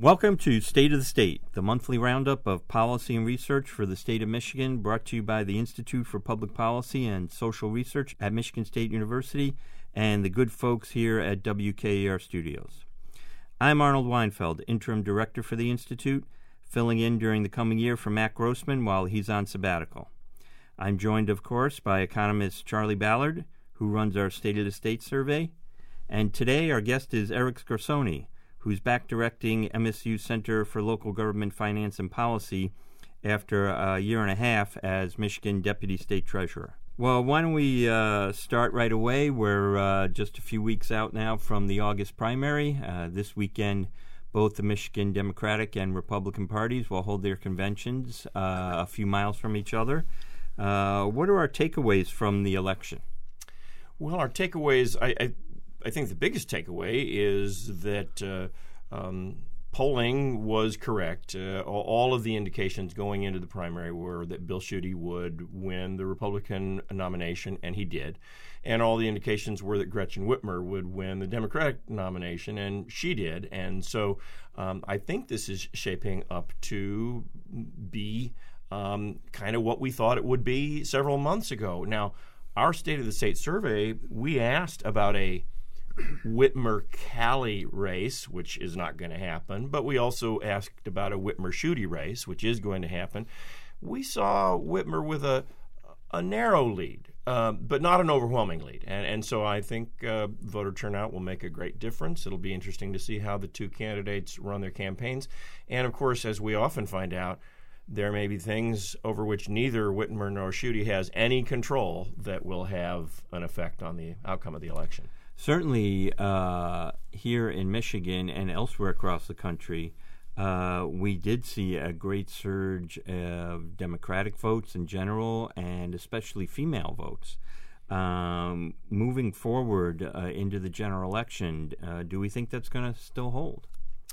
Welcome to State of the State, the monthly roundup of policy and research for the state of Michigan, brought to you by the Institute for Public Policy and Social Research at Michigan State University and the good folks here at WKER Studios. I'm Arnold Weinfeld, Interim Director for the Institute, filling in during the coming year for Matt Grossman while he's on sabbatical. I'm joined, of course, by economist Charlie Ballard, who runs our State of the State survey, and today our guest is Eric Scarsoni, who's back directing MSU Center for Local Government Finance and Policy after a year and a half as Michigan Deputy State Treasurer. Well, why don't we start right away? We're just a few weeks out now from the August primary. This weekend, both the Michigan Democratic and Republican parties will hold their conventions a few miles from each other. What are our takeaways from the election? Well, our takeaways, I think the biggest takeaway is that polling was correct. All of the indications going into the primary were that Bill Schuette would win the Republican nomination, and he did. And all the indications were that Gretchen Whitmer would win the Democratic nomination, and she did. And so I think this is shaping up to be kind of what we thought it would be several months ago. Now, our State of the State survey, we asked about a Whitmer-Calley race, which is not going to happen, but we also asked about a Whitmer-Schuette race, which is going to happen. We saw Whitmer with a narrow lead, but not an overwhelming lead. And so I think voter turnout will make a great difference. It'll be interesting to see how the two candidates run their campaigns. And, of course, as we often find out, there may be things over which neither Whitmer nor Schuette has any control that will have an effect on the outcome of the election. Certainly here in Michigan and elsewhere across the country, we did see a great surge of Democratic votes in general and especially female votes. Moving forward into the general election, do we think that's going to still hold?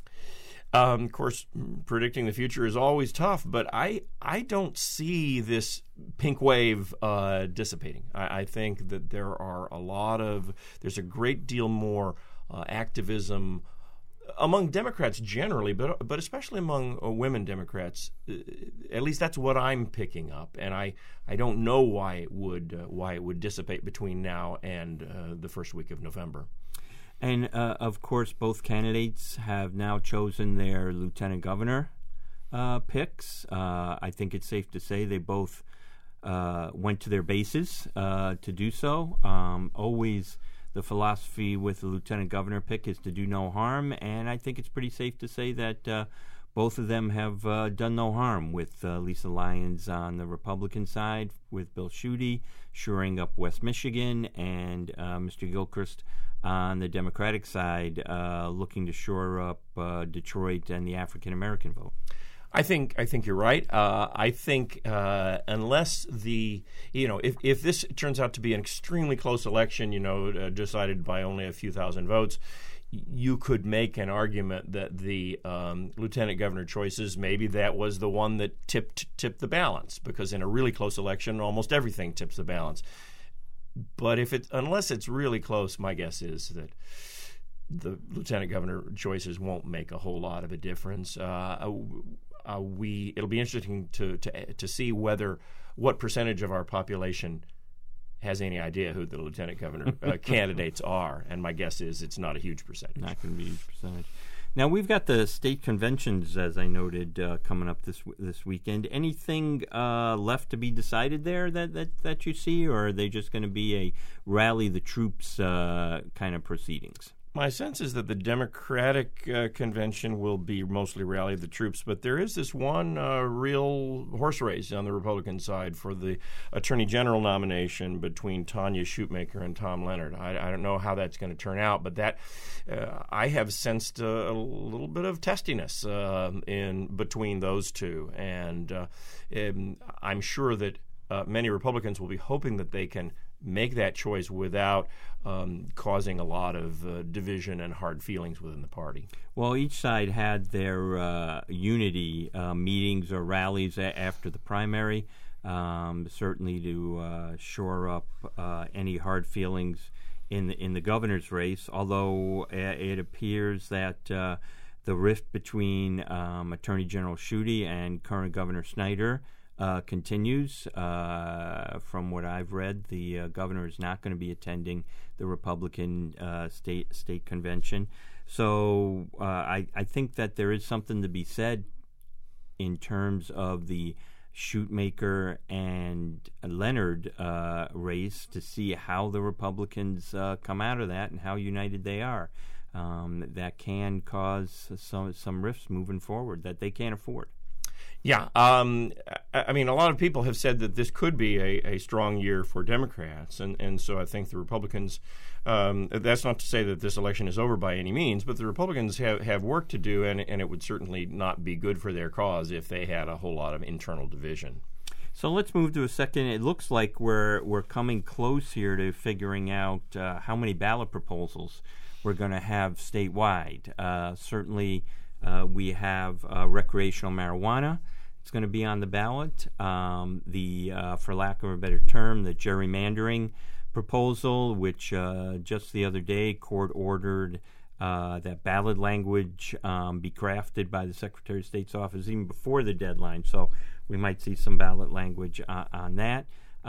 Of course, predicting the future is always tough, but I don't see this pink wave dissipating. I think that there's a great deal more activism among Democrats generally, but especially among women Democrats. At least that's what I'm picking up, and I don't know why it would dissipate between now and the first week of November. And, of course, both candidates have now chosen their lieutenant governor picks. I think it's safe to say they both went to their bases to do so. Always the philosophy with the lieutenant governor pick is to do no harm, and I think it's pretty safe to say that both of them have done no harm, with Lisa Lyons on the Republican side, with Bill Schuette shoring up West Michigan, and Mr. Gilchrist on the Democratic side, looking to shore up Detroit and the African American vote. I think you're right. I think unless if this turns out to be an extremely close election, decided by only a few thousand votes, you could make an argument that the lieutenant governor choices, maybe that was the one that tipped the balance, because in a really close election, almost everything tips the balance. But unless it's really close, my guess is that the lieutenant governor choices won't make a whole lot of a difference. It'll be interesting to see what percentage of our population has any idea who the lieutenant governor candidates are, and my guess is it's not a huge percentage. Not going to be a huge percentage. Now, we've got the state conventions, as I noted, coming up this weekend. Anything left to be decided there that you see, or are they just going to be a rally the troops kind of proceedings? My sense is that the Democratic convention will be mostly rally the troops, but there is this one real horse race on the Republican side for the Attorney General nomination between Tanya Shoemaker and Tom Leonard. I don't know how that's going to turn out, but that I have sensed a little bit of testiness in between those two, and I'm sure that many Republicans will be hoping that they can make that choice without causing a lot of division and hard feelings within the party. Well, each side had their unity meetings or rallies after the primary, certainly to shore up any hard feelings in the governor's race, although it appears that The rift between Attorney General Schuette and current Governor Snyder continues. From what I've read, the governor is not going to be attending the Republican state convention. So I think that there is something to be said in terms of the Shootmaker and Leonard race to see how the Republicans come out of that and how united they are. That can cause some rifts moving forward that they can't afford. Yeah. I mean, a lot of people have said that this could be a strong year for Democrats. And so I think the Republicans, that's not to say that this election is over by any means, but the Republicans have work to do, and it would certainly not be good for their cause if they had a whole lot of internal division. So let's move to a second. It looks like we're coming close here to figuring out how many ballot proposals we're going to have statewide. Certainly, we have recreational marijuana. It's going to be on the ballot. For lack of a better term, the gerrymandering proposal, which just the other day court ordered that ballot language be crafted by the Secretary of State's office even before the deadline. So we might see some ballot language on that.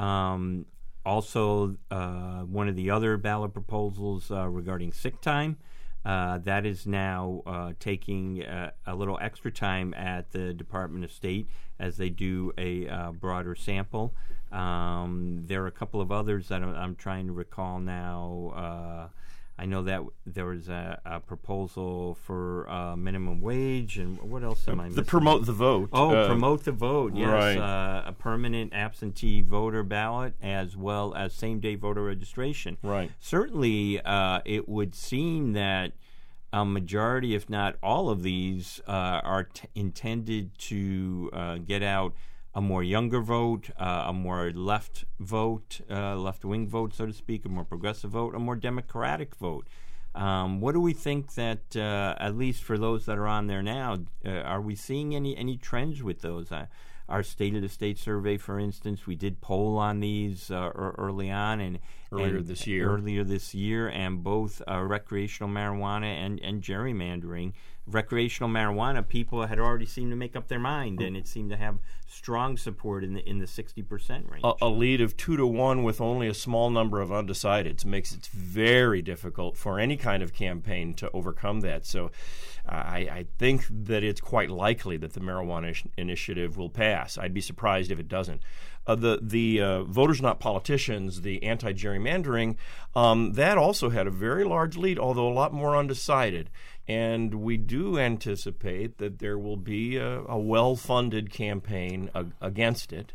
Also, one of the other ballot proposals regarding sick time, that is now taking a little extra time at the Department of State as they do a broader sample. There are a couple of others that I'm trying to recall now. I know that there was a proposal for minimum wage, and what else am I missing? Promote the vote. Promote the vote, yes. Right. A permanent absentee voter ballot as well as same-day voter registration. Right. Certainly, it would seem that a majority, if not all of these, are intended to get out a more younger vote, a more left vote, left-wing vote, so to speak, a more progressive vote, a more democratic vote. What do we think that, at least for those that are on there now, are we seeing any trends with those? Our State of the State survey, for instance, we did poll on these early on earlier this year, and both recreational marijuana and gerrymandering. Recreational marijuana, people had already seemed to make up their mind, and it seemed to have strong support in the 60% range. A lead of 2-1 with only a small number of undecideds makes it very difficult for any kind of campaign to overcome that. So I think that it's quite likely that the marijuana initiative will pass. I'd be surprised if it doesn't. The Voters Not Politicians, the anti-gerrymandering, that also had a very large lead, although a lot more undecided. And we do anticipate that there will be a well-funded campaign against it.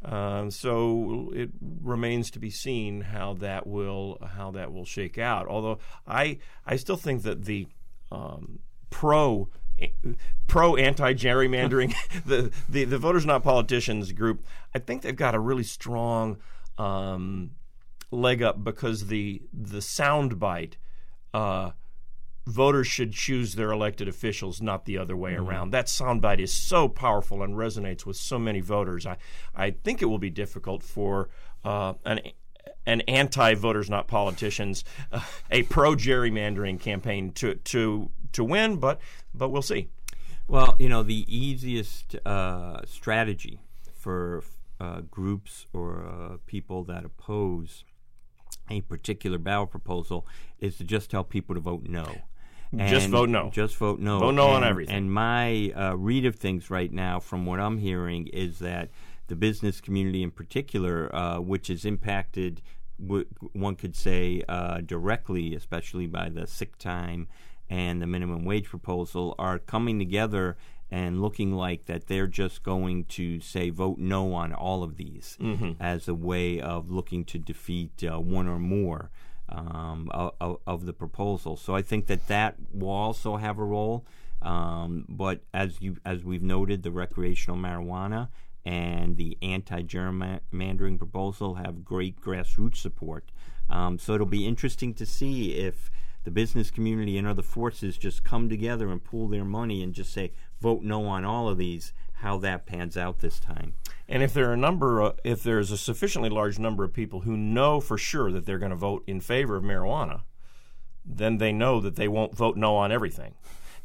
So it remains to be seen how that will shake out. Although I still think that the pro anti-gerrymandering the Voters Not Politicians group, I think they've got a really strong leg up because the soundbite. Voters should choose their elected officials, not the other way around. That soundbite is so powerful and resonates with so many voters. I think it will be difficult for an anti-Voters Not Politicians, a pro-gerrymandering campaign to win, but we'll see. Well, the easiest strategy for groups or people that oppose a particular ballot proposal is to just tell people to vote no. Just vote no. Just vote no. Vote no on everything. And my read of things right now, from what I'm hearing, is that the business community in particular, which is impacted, one could say, directly, especially by the sick time and the minimum wage proposal, are coming together and looking like that they're just going to say vote no on all of these as a way of looking to defeat one or more of the proposal. So I think that will also have a role. But as we've noted, the recreational marijuana and the anti-gerrymandering proposal have great grassroots support. So it'll be interesting to see if the business community and other forces just come together and pool their money and just say vote no on all of these, how that pans out this time. And if there's a sufficiently large number of people who know for sure that they're going to vote in favor of marijuana, then they know that they won't vote no on everything.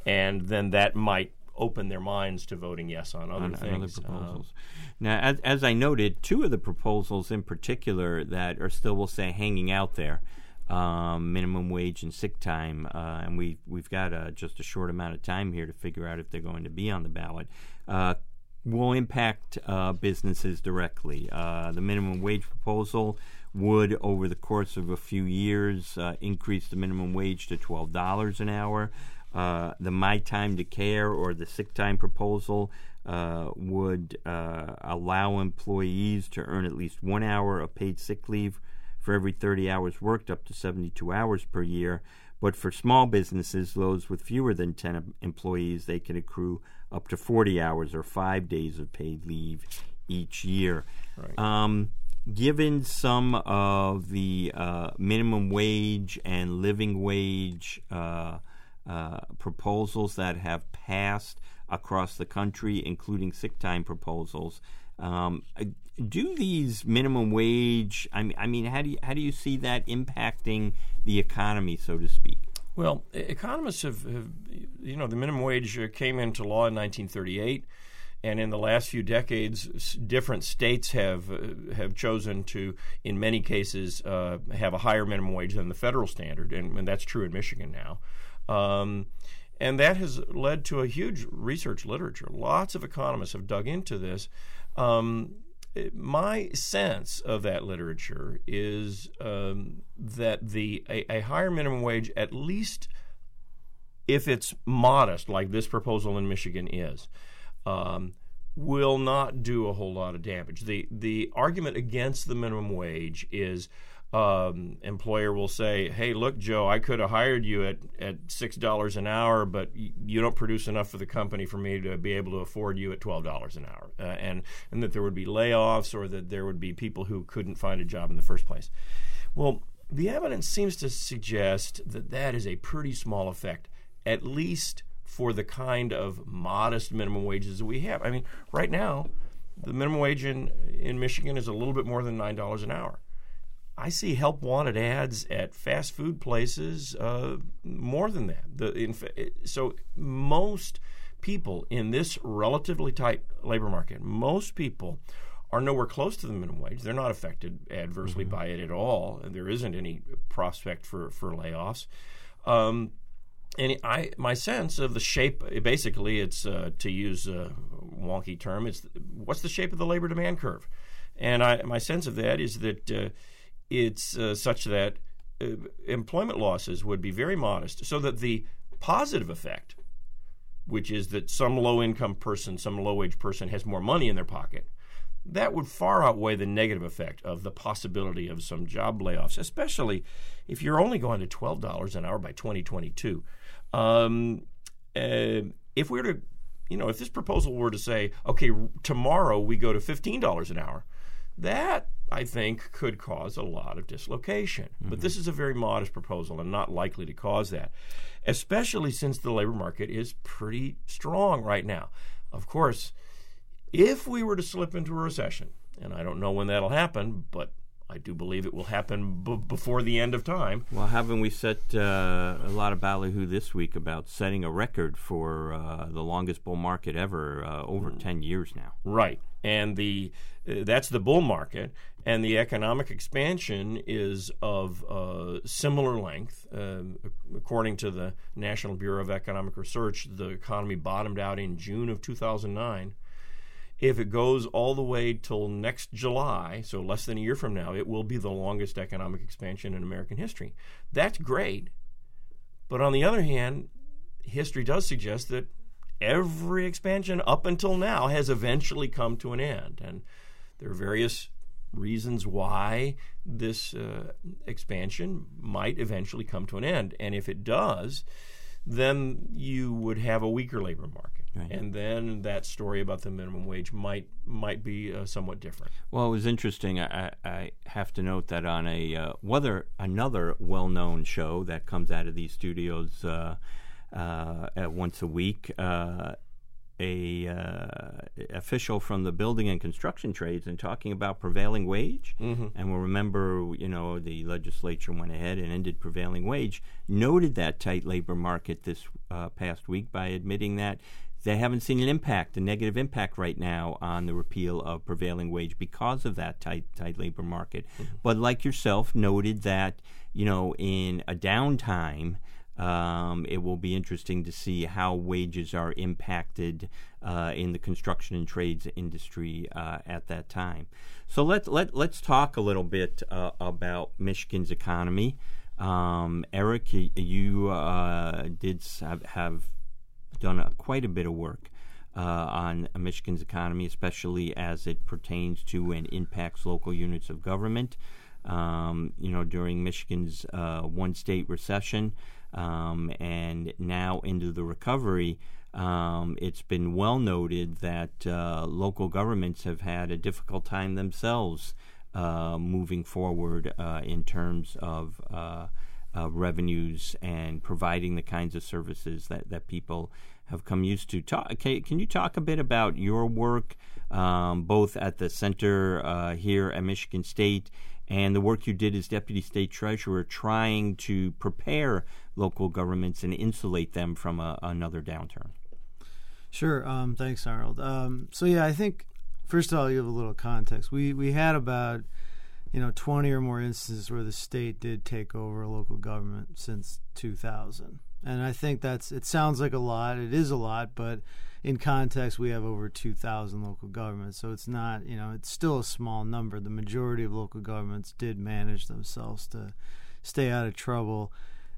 and then that might open their minds to voting yes on other things. Other proposals. Now, as I noted, two of the proposals in particular that are still, we'll say, hanging out there, minimum wage and sick time, and we've got just a short amount of time here to figure out if they're going to be on the ballot, will impact businesses directly. The minimum wage proposal would, over the course of a few years, increase the minimum wage to $12 an hour. The My Time to Care or the sick time proposal would allow employees to earn at least 1 hour of paid sick leave for every 30 hours worked, up to 72 hours per year. But for small businesses, those with fewer than 10 employees, they can accrue up to 40 hours or 5 days of paid leave each year. Right. Given some of the minimum wage and living wage proposals that have passed across the country, including sick time proposals, do these minimum wage? I mean, how do you see that impacting the economy, so to speak? Well, economists have the minimum wage came into law in 1938. And in the last few decades, different states have chosen to, in many cases, have a higher minimum wage than the federal standard, and that's true in Michigan now. And that has led to a huge research literature. Lots of economists have dug into this. My sense of that literature is that a higher minimum wage, at least if it's modest, like this proposal in Michigan is, will not do a whole lot of damage. The argument against the minimum wage is employer will say, hey, look, Joe, I could have hired you at $6 an hour, but you don't produce enough for the company for me to be able to afford you at $12 an hour. And that there would be layoffs, or that there would be people who couldn't find a job in the first place. Well, the evidence seems to suggest that that is a pretty small effect, at least for the kind of modest minimum wages that we have. I mean, right now, the minimum wage in Michigan is a little bit more than $9 an hour. I see help wanted ads at fast food places more than that. So most people in this relatively tight labor market, most people are nowhere close to the minimum wage. They're not affected adversely by it at all, and there isn't any prospect for layoffs. And my sense of the shape, basically, it's to use a wonky term, it's what's the shape of the labor demand curve? And my sense of that is that it's such that employment losses would be very modest, so that the positive effect, which is that some low-income person, some low-wage person has more money in their pocket, that would far outweigh the negative effect of the possibility of some job layoffs, especially if you're only going to $12 an hour by 2022. If we were to, if this proposal were to say, okay, tomorrow we go to $15 an hour, that, I think, could cause a lot of dislocation. But this is a very modest proposal and not likely to cause that, especially since the labor market is pretty strong right now. Of course, if we were to slip into a recession, and I don't know when that'll happen, but I do believe it will happen before the end of time. Well, haven't we set a lot of ballyhoo this week about setting a record for the longest bull market ever, over 10 years now? Right. And that's the bull market, and the economic expansion is of similar length. According to the National Bureau of Economic Research, the economy bottomed out in June of 2009. If it goes all the way till next July, so less than a year from now, it will be the longest economic expansion in American history. That's great. But on the other hand, history does suggest that every expansion up until now has eventually come to an end. And there are various reasons why this expansion might eventually come to an end. And if it does, then you would have a weaker labor market. Right. And then that story about the minimum wage might be somewhat different. Well, it was interesting. I have to note that on another well-known show that comes out of these studios once a week, official from the building and construction trades and talking about prevailing wage. And we'll remember, the legislature went ahead and ended prevailing wage, noted that tight labor market this past week by admitting that they haven't seen a negative impact right now on the repeal of prevailing wage because of that tight labor market. But like yourself, noted that, in a downtime, it will be interesting to see how wages are impacted in the construction and trades industry at that time. So let's talk a little bit about Michigan's economy. Eric, you have done quite a bit of work on Michigan's economy, especially as it pertains to and impacts local units of government. During Michigan's one-state recession and now into the recovery, it's been well noted that local governments have had a difficult time themselves moving forward in terms of revenues and providing the kinds of services that people have come used to. Can you talk a bit about your work, both at the center here at Michigan State and the work you did as Deputy State Treasurer trying to prepare local governments and insulate them from another downturn? Sure. Thanks, Arnold. I think, first of all, you have a little context. We had about 20 or more instances where the state did take over a local government since 2000. And I think it sounds like a lot. It is a lot, but in context, we have over 2,000 local governments. So it's not, it's still a small number. The majority of local governments did manage themselves to stay out of trouble.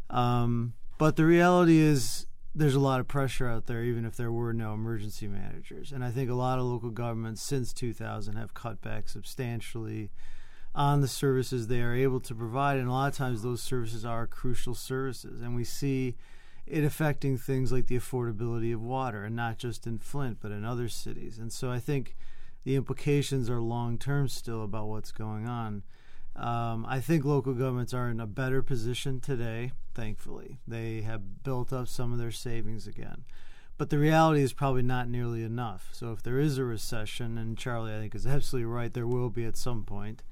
But the reality is there's a lot of pressure out there, even if there were no emergency managers. And I think a lot of local governments since 2000 have cut back substantially on the services they are able to provide, and a lot of times those services are crucial services, and we see it affecting things like the affordability of water, and not just in Flint but in other cities. And so I think the implications are long-term still about what's going on. I think local governments are in a better position today, thankfully. They have built up some of their savings again. But the reality is probably not nearly enough. So if there is a recession, and Charlie I think is absolutely right, there will be at some point,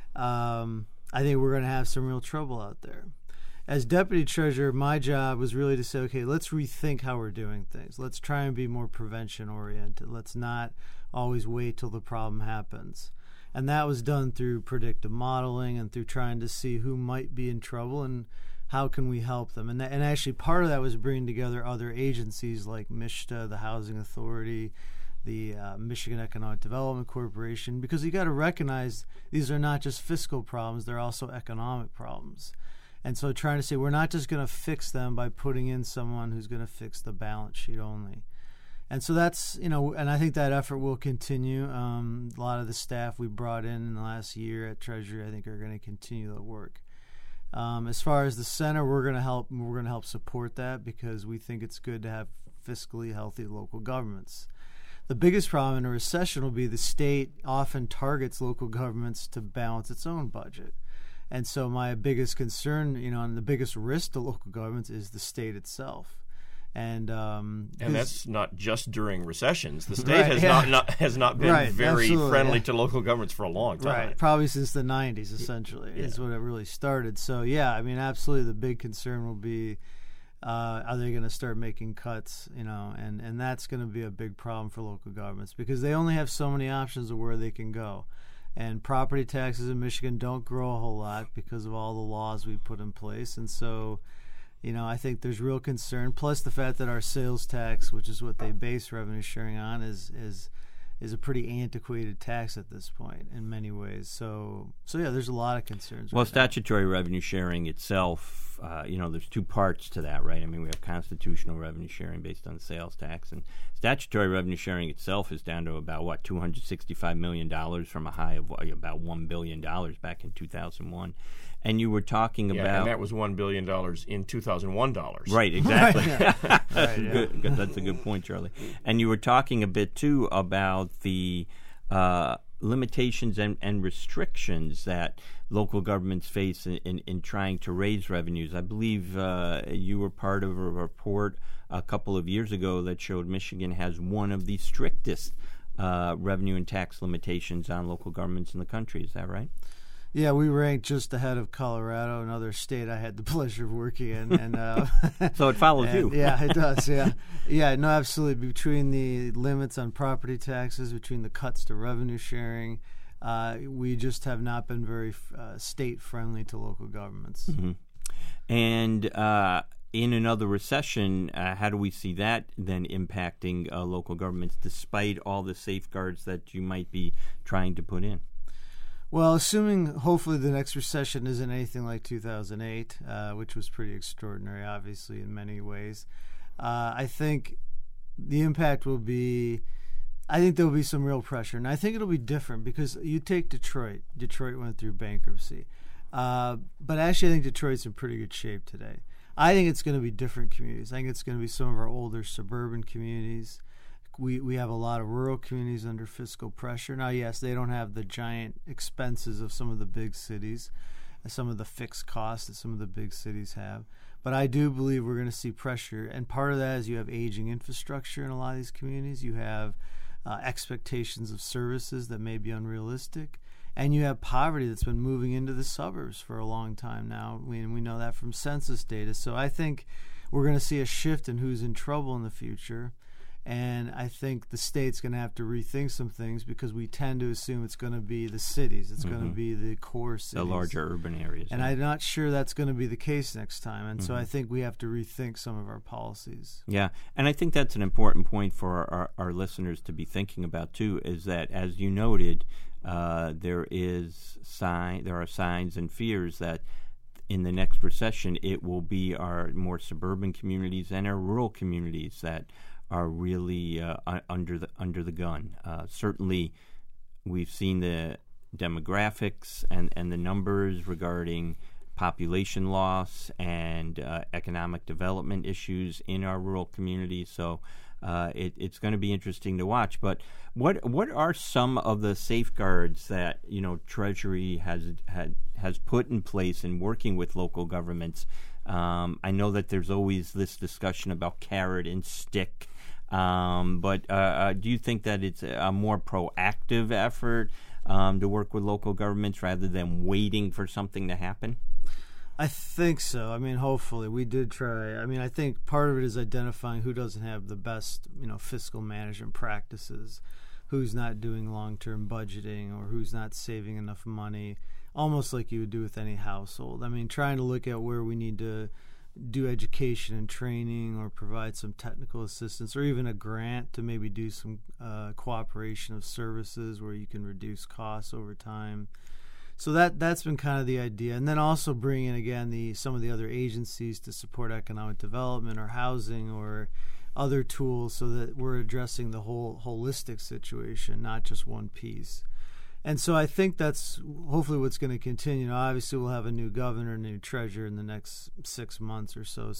I think we're going to have some real trouble out there. As Deputy Treasurer, my job was really to say, okay, let's rethink how we're doing things. Let's try and be more prevention-oriented. Let's not always wait till the problem happens. And that was done through predictive modeling and through trying to see who might be in trouble and how can we help them. And actually part of that was bringing together other agencies like MISHTA, the Housing Authority, the Michigan Economic Development Corporation, because you got to recognize these are not just fiscal problems, they're also economic problems. And so trying to say we're not just going to fix them by putting in someone who's going to fix the balance sheet only. And so that's, and I think that effort will continue. A lot of the staff we brought in the last year at Treasury, I think, are going to continue that work. As far as the center, we're going to help support that because we think it's good to have fiscally healthy local governments. The biggest problem in a recession will be the state often targets local governments to balance its own budget. And so my biggest concern, and the biggest risk to local governments is the state itself. And that's not just during recessions. The state has not been very friendly to local governments for a long time. Right, probably since the 90s, essentially, is when it really started. So, absolutely the big concern will be, are they going to start making cuts, and that's going to be a big problem for local governments because they only have so many options of where they can go. And property taxes in Michigan don't grow a whole lot because of all the laws we put in place. And so, I think there's real concern. Plus the fact that our sales tax, which is what they base revenue sharing on, is a pretty antiquated tax at this point in many ways. So there's a lot of concerns. Well, statutory revenue sharing itself, there's two parts to that, right? I mean, we have constitutional revenue sharing based on the sales tax, and statutory revenue sharing itself is down to about, $265 million from a high of about $1 billion back in 2001. And you were talking about... and that was $1 billion in 2001 dollars. Right, exactly. Good. That's a good point, Charlie. And you were talking a bit, too, about the limitations and restrictions that local governments face in trying to raise revenues. I believe you were part of a report a couple of years ago that showed Michigan has one of the strictest revenue and tax limitations on local governments in the country. Is that right? Yeah, we ranked just ahead of Colorado, another state I had the pleasure of working in. And so it follows you. Yeah, it does, yeah. Yeah, no, absolutely. Between the limits on property taxes, between the cuts to revenue sharing, we just have not been very state-friendly to local governments. Mm-hmm. And in another recession, how do we see that then impacting local governments, despite all the safeguards that you might be trying to put in? Well, assuming hopefully the next recession isn't anything like 2008, which was pretty extraordinary, obviously, in many ways, I think the impact will be, I think there will be some real pressure. And I think it'll be different because you take Detroit. Detroit went through bankruptcy. But actually, I think Detroit's in pretty good shape today. I think it's going to be different communities. I think it's going to be some of our older suburban communities. We have a lot of rural communities under fiscal pressure. Now, yes, they don't have the giant expenses of some of the big cities, some of the fixed costs that some of the big cities have. But I do believe we're going to see pressure. And part of that is you have aging infrastructure in a lot of these communities. You have expectations of services that may be unrealistic. And you have poverty that's been moving into the suburbs for a long time now. We know that from census data. So I think we're going to see a shift in who's in trouble in the future. And I think the state's going to have to rethink some things because we tend to assume it's going to be the cities. It's going to be the core cities. The larger urban areas. And I'm not sure that's going to be the case next time. And so I think we have to rethink some of our policies. Yeah, and I think that's an important point for our listeners to be thinking about, too, is that, as you noted, there are signs and fears that in the next recession it will be our more suburban communities and our rural communities that are really under the gun. Certainly, we've seen the demographics and the numbers regarding population loss and economic development issues in our rural communities. So it's going to be interesting to watch. But what are some of the safeguards that Treasury has put in place in working with local governments? I know that there's always this discussion about carrot and stick. But do you think that it's a more proactive effort to work with local governments rather than waiting for something to happen? I think so. I mean, hopefully. We did try. I mean, I think part of it is identifying who doesn't have the best, fiscal management practices, who's not doing long-term budgeting, or who's not saving enough money, almost like you would do with any household. I mean, trying to look at where we need to do education and training or provide some technical assistance or even a grant to maybe do some cooperation of services where you can reduce costs over time. So that's been kind of the idea. And then also bring in, again, some of the other agencies to support economic development or housing or other tools so that we're addressing the whole holistic situation, not just one piece. And so I think that's hopefully what's going to continue. Obviously, we'll have a new governor, a new treasurer in the next 6 months or so.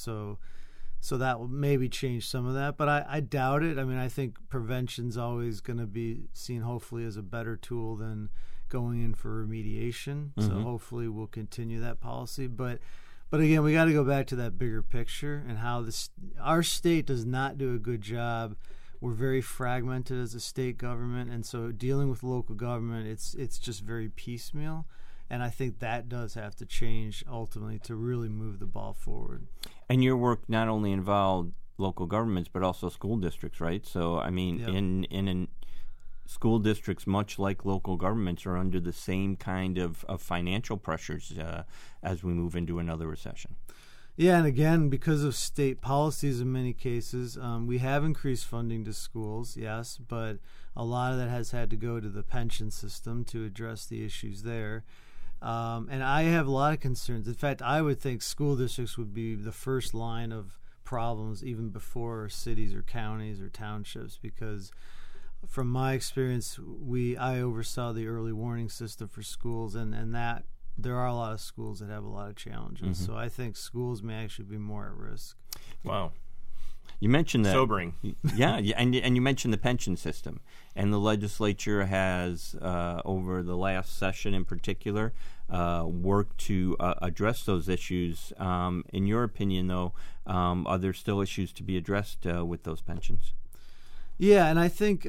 So that will maybe change some of that. But I doubt it. I mean, I think prevention's always going to be seen hopefully as a better tool than going in for remediation. So hopefully we'll continue that policy. But again, we got to go back to that bigger picture and how our state does not do a good job. We're very fragmented as a state government, and so dealing with local government, it's just very piecemeal. And I think that does have to change ultimately to really move the ball forward. And your work not only involved local governments, but also school districts, right? So, I mean, Yep. in school districts, much like local governments, are under the same kind of financial pressures as we move into another recession. Yeah, and again, because of state policies in many cases, we have increased funding to schools, yes, but a lot of that has had to go to the pension system to address the issues there. And I have a lot of concerns. In fact, I would think school districts would be the first line of problems even before cities or counties or townships, because from my experience, I oversaw the early warning system for schools, and that there are a lot of schools that have a lot of challenges. So I think schools may actually be more at risk. Wow. You mentioned that. Sobering. Yeah, and you mentioned the pension system. And the legislature has, over the last session in particular, worked to address those issues. In your opinion, though, are there still issues to be addressed with those pensions? Yeah, and I think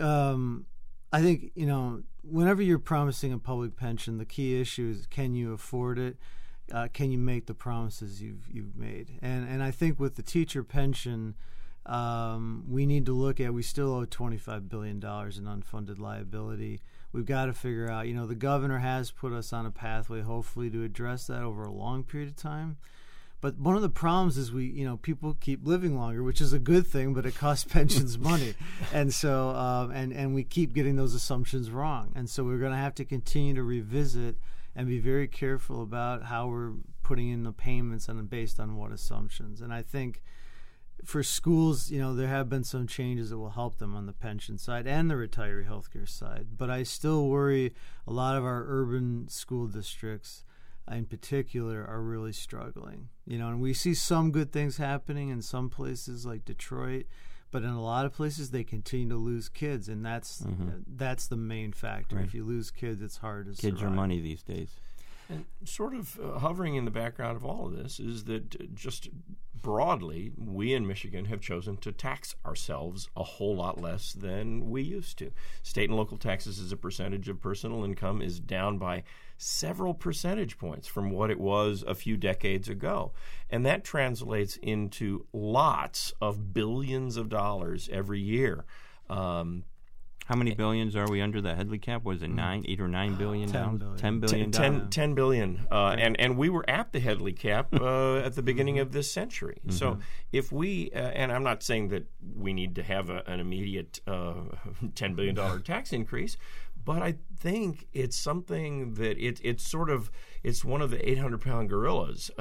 whenever you're promising a public pension, the key issue is, can you afford it? Can you make the promises you've made? And I think with the teacher pension, we need to look at, we still owe $25 billion in unfunded liability. We've got to figure out, the governor has put us on a pathway, hopefully, to address that over a long period of time. But one of the problems is people keep living longer, which is a good thing, but it costs pensions money. And so, and we keep getting those assumptions wrong. And so we're going to have to continue to revisit and be very careful about how we're putting in the payments and based on what assumptions. And I think for schools, there have been some changes that will help them on the pension side and the retiree healthcare side. But I still worry a lot of our urban school districts in particular are really struggling. And we see some good things happening in some places like Detroit, but in a lot of places they continue to lose kids, and that's the main factor. Right. If you lose kids, it's hard to survive. Kids are money these days. And sort of hovering in the background of all of this is that just broadly, we in Michigan have chosen to tax ourselves a whole lot less than we used to. State and local taxes as a percentage of personal income is down by several percentage points from what it was a few decades ago. And that translates into lots of billions of dollars every year. How many billions are we under the Headley cap? Was it 8 or 9 billion? $10 billion. $10 billion. And we were at the Headley cap at the beginning of this century. Mm-hmm. So if we, and I'm not saying that we need to have an immediate $10 billion tax increase, but I think it's something that it's one of the 800-pound gorillas.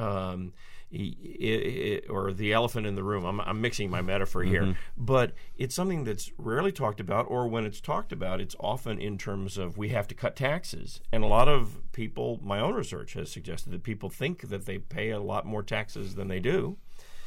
Or the elephant in the room. I'm mixing my metaphor here. But it's something that's rarely talked about, or when it's talked about, it's often in terms of we have to cut taxes. And a lot of people, my own research has suggested that people think that they pay a lot more taxes than they do.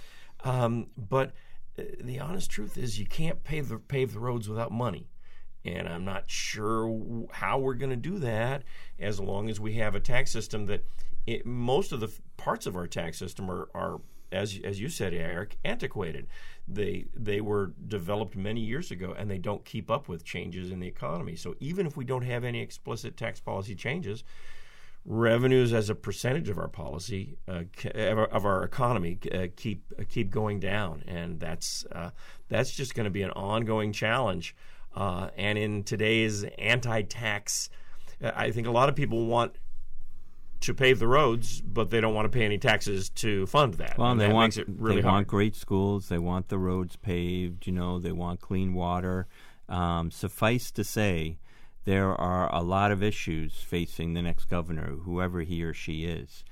But the honest truth is you can't pave the roads without money. And I'm not sure how we're going to do that as long as we have a tax system that most of the parts of our tax system are as you said, Eric, antiquated. They were developed many years ago, and they don't keep up with changes in the economy. So even if we don't have any explicit tax policy changes, revenues as a percentage of our policy of our economy keep going down, and that's just going to be an ongoing challenge. And in today's anti-tax, I think a lot of people want to pave the roads, but they don't want to pay any taxes to fund that. Well, and they want want great schools. They want the roads paved. They want clean water. Suffice to say, there are a lot of issues facing the next governor, whoever he or she is.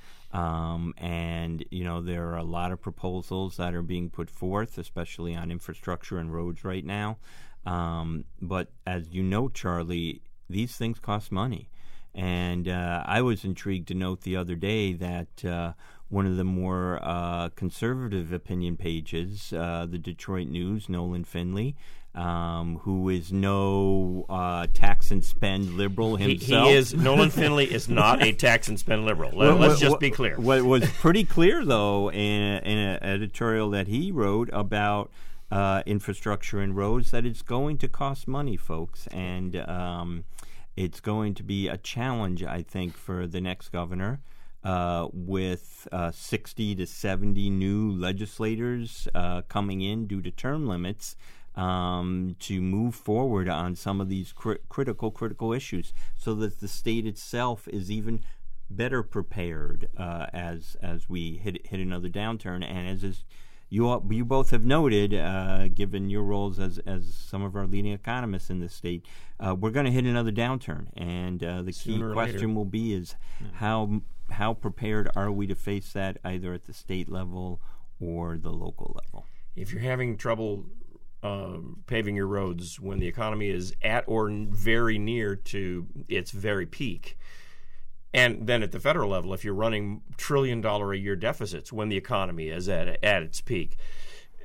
And there are a lot of proposals that are being put forth, especially on infrastructure and roads right now. But as you know, Charlie, these things cost money. And I was intrigued to note the other day that one of the more conservative opinion pages, the Detroit News, Nolan Finley, who is no tax and spend liberal himself. Nolan Finley is not a tax and spend liberal. Let's just be clear. What was pretty clear, though, in an editorial that he wrote about infrastructure and roads, that it's going to cost money, folks, and it's going to be a challenge, I think, for the next governor, with 60 to 70 new legislators coming in due to term limits to move forward on some of these critical issues, so that the state itself is even better prepared as we hit another downturn. And as you both have noted, given your roles as some of our leading economists in this state, we're going to hit another downturn, and the key question will be is how prepared are we to face that, either at the state level or the local level? If you're having trouble paving your roads when the economy is at or very near to its very peak, and then at the federal level, if you're running $1 trillion a year deficits when the economy is at its peak,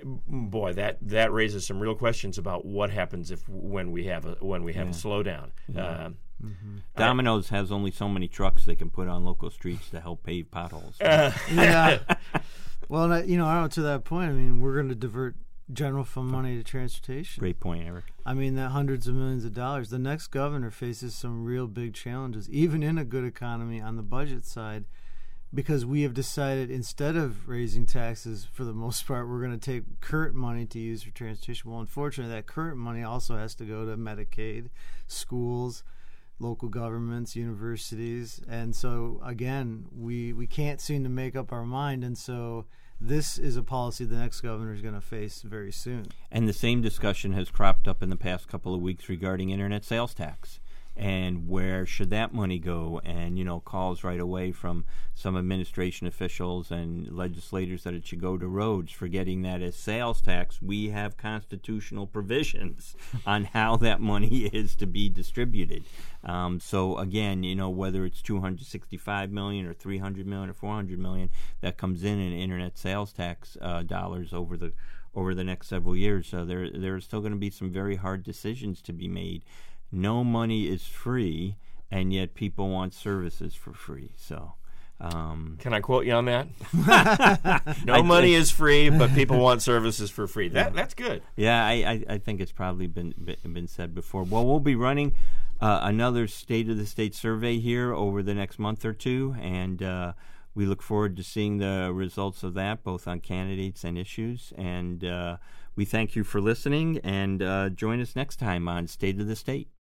boy, that raises some real questions about what happens when we have a slowdown. Yeah. Domino's has only so many trucks they can put on local streets to help pave potholes. Yeah. Well, I don't, to that point, I mean, we're going to divert general fund money to transportation. Great point, Eric. I mean, that hundreds of millions of dollars. The next governor faces some real big challenges, even in a good economy on the budget side, because we have decided instead of raising taxes, for the most part, we're going to take current money to use for transportation. Well, unfortunately, that current money also has to go to Medicaid, schools, local governments, universities. And so, again, we can't seem to make up our mind. And so this is a policy the next governor is going to face very soon. And the same discussion has cropped up in the past couple of weeks regarding internet sales tax. And where should that money go? And, calls right away from some administration officials and legislators that it should go to roads, forgetting that as sales tax, we have constitutional provisions on how that money is to be distributed. So, again, whether it's $265 million or $300 million or $400 million that comes in internet sales tax dollars over the next several years, there are still going to be some very hard decisions to be made. No money is free, and yet people want services for free. So, can I quote you on that? No money is free, but people want services for free. That's good. Yeah, I think it's probably been said before. Well, we'll be running another State of the State survey here over the next month or two, and we look forward to seeing the results of that, both on candidates and issues. And we thank you for listening, and join us next time on State of the State.